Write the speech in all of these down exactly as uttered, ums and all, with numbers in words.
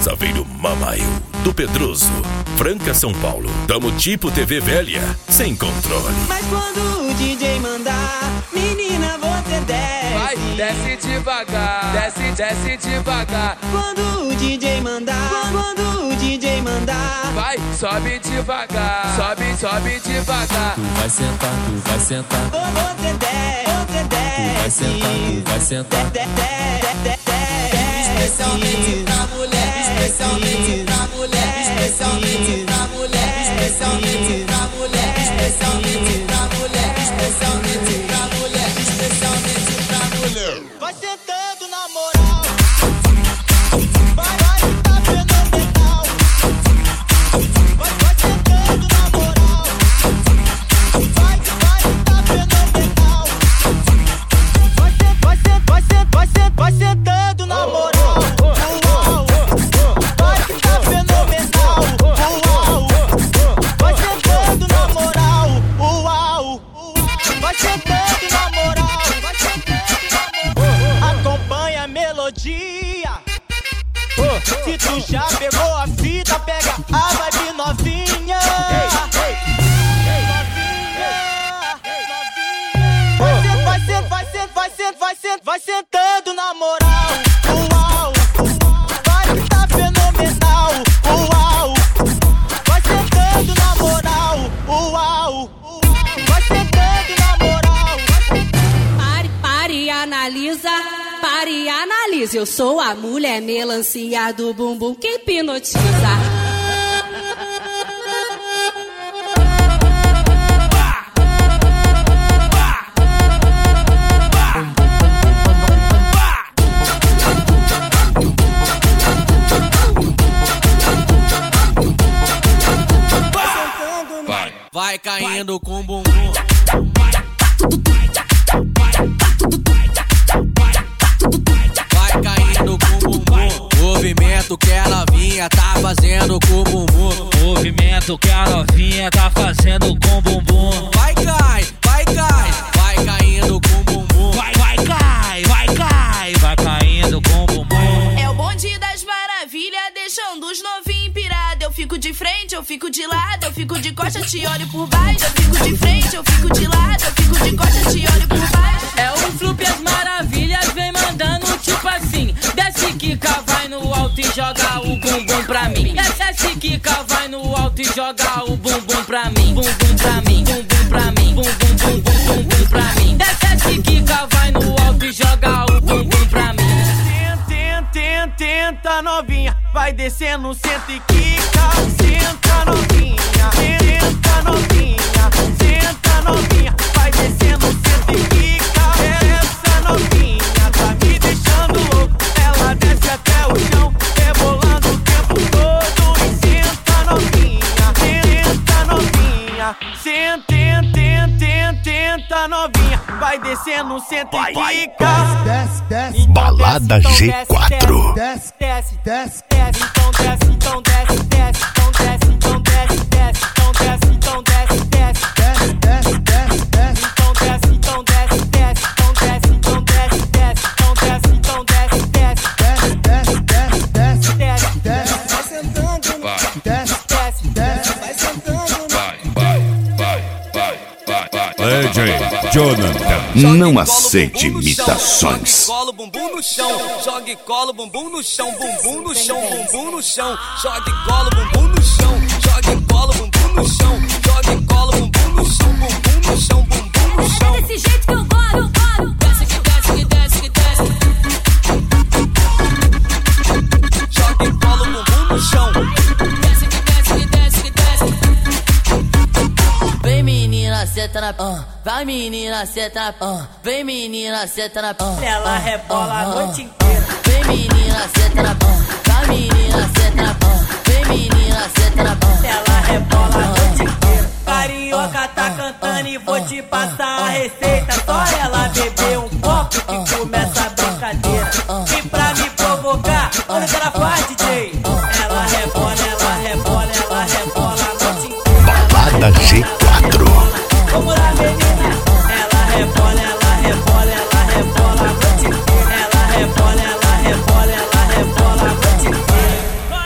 Saveiro Mamaio, do Pedroso, Franca, São Paulo. Tamo tipo T V velha, sem controle. Mas quando o D J mandar, menina, você desce. Vai, desce devagar, desce, desce devagar. Quando o D J mandar, quando o D J mandar, vai, sobe devagar, sobe, sobe devagar. Tu vai sentar, tu vai sentar. Você desce, você desce. Tu vai sentar, tu vai sentar. Especialmente pra mulher, especialmente pra mulher, especialmente pra mulher, especialmente pra mulher, especialmente pra mulher, especialmente pra mulher, especialmente pra mulher. Vai sentando na moral. Vai, vai, tá fenomenal. Vai, vai sentando na moral. Vai, vai, tá fenomenal. Vai, vai, vai, vai, vai sentando na moral. Se tu já pegou a fita, pega a vibe novinha. Vai sentando, vai sentando, vai sentando, vai sentando, vai sentando na moral. Uau, vai que tá fenomenal. Uau, vai sentando na moral. Uau, vai sentando na moral. Pare, pare e analisa. Pare e analise, eu sou a mulher melancia do bumbum que hipnotiza. Vai, vai caindo com bumbum. Vai caindo com bumbum. Movimento que a novinha tá fazendo com bumbum. Movimento que a novinha tá fazendo com bumbum. Vai cai, vai cai, vai caindo com bumbum. Vai, vai cai, vai cai, vai caindo com bumbum. É o bonde das maravilhas, deixando os novinhos pirados. Eu fico de frente, eu fico de lado, eu fico de costa, te olho por baixo. Eu fico de frente, eu fico de lado, eu fico de costa, te olho por baixo. É o Flup as maravilhas, vem mandando tipo assim. Desce quica, vai no alto e joga o bumbum pra mim. Desce quica, vai no alto e joga o bumbum pra mim. Bumbum pra mim, bumbum pra mim, bumbum, bumbum, bumbum pra mim. Desce quica, vai no alto e joga o bumbum pra mim. Tenta, tenta, tenta novinha, vai descendo, senta e quica. Senta novinha, senta novinha, senta novinha, vai descendo, senta e quica. Essa novinha tá me deixando louco, ela desce até o chão, rebolando o tempo todo. E senta novinha, senta novinha, senta, tenta, tenta, tenta novinha, vai descendo, senta e quica. Desce, desce, Balada G quatro. desce, Desce, desce, desce, então desce, então desce, desce, então desce, então desce, desce, então desce, então desce, desce, desce, desce, desce, desce. então desce, então desce, desce, então desce, então desce, desce, então desce, então desce, desce, Desce, desce, desce, desce, desce, vai sentando, desce, desce, desce. vai sentando. Vai, vai, vai, vai, vai, vai. D J Jonathan, não aceite imitações. Joga e cola o bumbum no chão, joga e cola o bumbum no chão, bumbum no chão, bumbum no chão, joga e cola o bumbum no chão, joga e cola o bumbum no chão, joga e cola o bumbum no chão, bumbum no chão, bumbum no chão. É desse jeito que eu gosto, eu gosto. Desce que desce que desce que desce. Joga e cola o bumbum no chão. Desce que desce que desce que desce. Vem menina, senta na uh, vai menina, senta na uh, vem menina, senta na uh, Ela rebola a noite inteira. Vem menina, senta na uh, vai menina, senta na uh, vem menina, senta na uh, Ela rebola a noite inteira. Carioca tá cantando e vou te passar a receita. Só ela beber um copo que começa a brincadeira. E pra me provocar, olha o que ela faz, D J. Ela rebola, ela rebola, ela rebola a noite inteira. Balada G quatro. Vamos lá, menina. Ela rebola, ela rebola, ela rebola a noite inteira. Ela rebola, ela rebola, ela rebola a noite inteira.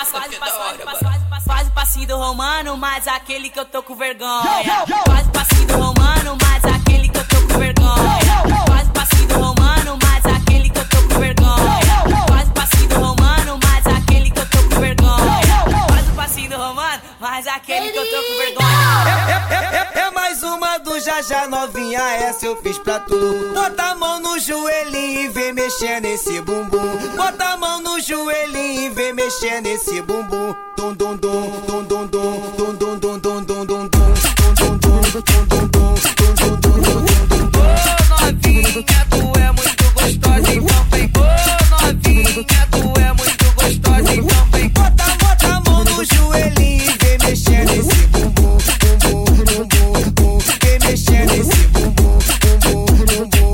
faz, faz, faz, faz o passinho do romano, mas aquele que eu tô com vergonha. Faz o passinho do romano, mas aquele que eu tô com vergonha. Faz o passinho do romano, mas aquele que eu tô com vergonha. Faz o passinho do romano, mas aquele que eu tô com vergonha. Faz o passinho do romano, mas aquele que eu tô com vergonha. É, é, é, é mais uma do Já Já novinha, essa eu fiz pra tu. Bota a mão no joelhinho e vem mexer nesse bumbum. Bota a mão no joelhinho e vem mexer nesse bumbum. Dum dum dum dum dum dum dum dum dum dum dum dum dum dum dum dum dum dum. Ô novinha, tu é muito gostosa, então vem. Ô novinha, tu é muito gostosa, então vem. Bota, bota a mão no joelhinho e vem mexer nesse bumbum, bumbum, bumbum, bumbum. Vem mexer nesse bumbum, bumbum, bumbum.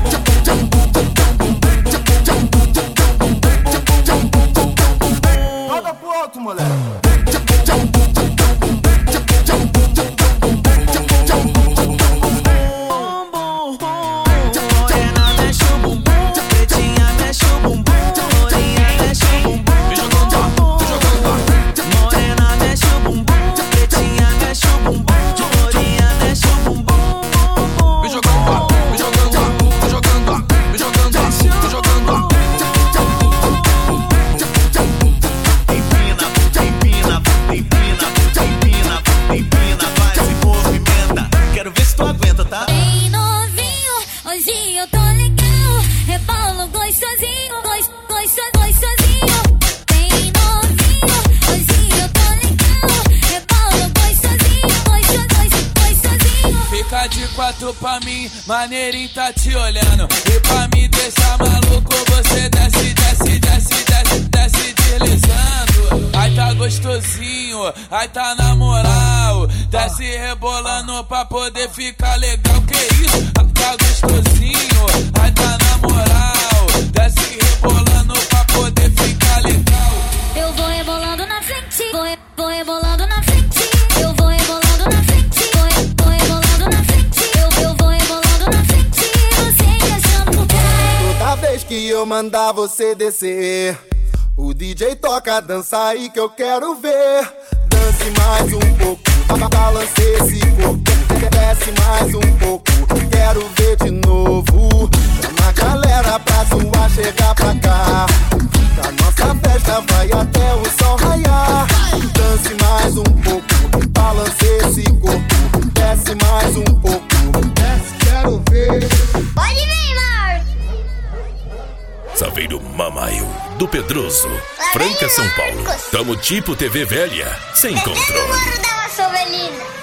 Roda pro alto, moleque. Pra mim, maneirinho tá te olhando. E pra me deixar maluco, você desce, desce, desce, desce, desce deslizando. Ai tá gostosinho, ai tá na moral. Desce rebolando pra poder ficar legal. Que isso? Ai tá gostosinho, ai tá na moral. Desce rebolando pra poder ficar legal. Eu vou rebolando na frente, vou, vou rebolando na frente. Eu vou rebolando na frente, vou, vou rebolando na frente. Toda vez que eu mandar você descer, o D J toca, dança aí que eu quero ver. Dance mais um pouco, balance esse corpo. Desce mais um pouco, quero ver de novo. Chama a galera pra zoar, chegar pra cá. A nossa festa vai até o sol raiar. Dance mais um pouco, balance esse corpo. Desce mais um pouco, desce, quero ver. Pode vir, Mar. Saveiro Mamaio, do Pedroso, Franca, São Paulo. Tamo tipo T V velha, sem controle. Dá uma sovelina.